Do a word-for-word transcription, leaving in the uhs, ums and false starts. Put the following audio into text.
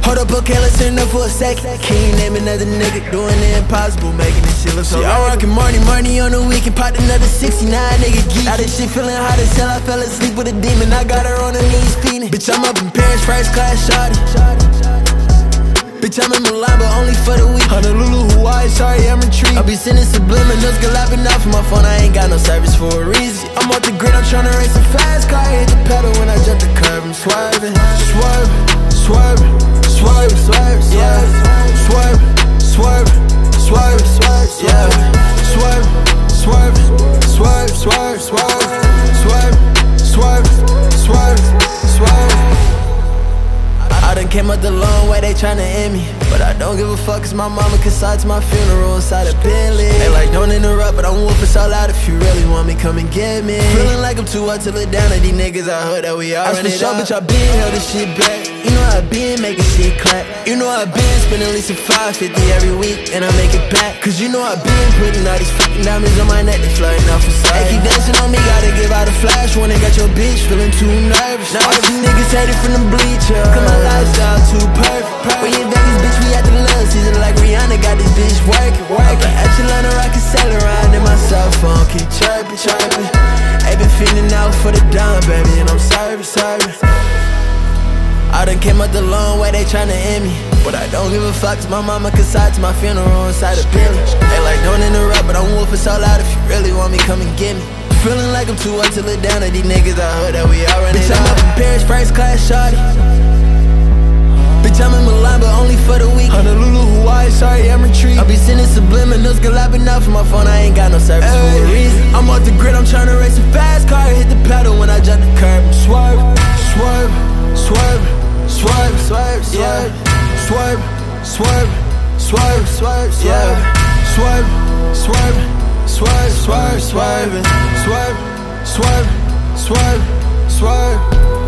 Hold up, okay, let's turn up for a second. Can't name another nigga doing the impossible, making this shit look so. See, I'm rockin' money, money on the weekend, popped another sixty-nine, nigga geek. Now this shit feeling hot as hell, I fell asleep with a demon. I got her on her knees feeding. Bitch, I'm up in Paris, first class, shawty. Bitch, I'm in Milan, but only for the week. Honolulu, Hawaii, sorry, I'm intrigued. I be sending subliminals, galloping off my phone, I ain't got no service for a reason. I'm off the grid, I'm tryna race a fast car, hit the pedal when I jump the curb, I'm swerving, swerving, swerving, swerving, swerving, yeah, swerving, swerving, swerving, swerving, yeah, swerving, swerving, swerving, swerving, swerving, swerving, swerving, swerving. I done came up the long way, they tryna end me, but I don't give a fuck cause my mama consigned to my funeral inside a Bentley. They like don't interrupt, but I'm whooping so loud. If you really want me, come and get me. Feeling like I'm too hard to look down at these niggas. I heard that we all running it up. Bitch, I been held this shit back. You know I been making shit clap. You know I been spending at least a five fifty every week, and I make it back. Cause you know I been putting all these fucking diamonds on my neck, they flooding off the side. They keep dancing on me, gotta give out a flash. When they got your bitch feeling too nervous. Now all you niggas hate it from the bleachers, cause my lifestyle too perfect. When you Vegas, bitch, we at the love season like Rihanna. Got this bitch working, working. Echelon, I can sail around in my cell phone, keep chirping, chirping. Ain't been feeling out for the dime, baby, and I'm serving, serving. I done came up the long way, they tryna end me, but I don't give a fuck cause my mama consigned to my funeral inside a Bentley. They like don't interrupt, but I'm whooping so loud. If you really want me, come and get me. Feeling like I'm too up to look down at these niggas. I heard that we all running it up. Bitch, I'm up in Paris, first class, shawty. Bitch, I'm in Milan, but only for the week. Honolulu, Hawaii, sorry, I'm intrigued. I be sending subliminals, galloping off my phone, I ain't got no service for a reason. I'm off the grid, I'm tryna race a fast car, hit the pedal when I jump the curb. I'm swerving, swerving, swerving, swerving, swerving, yeah, swerving, swerving, swerving, swerving, yeah, swerving, swerving, swerving, swerving, swerving, swerving, swerving, swerving, swerving.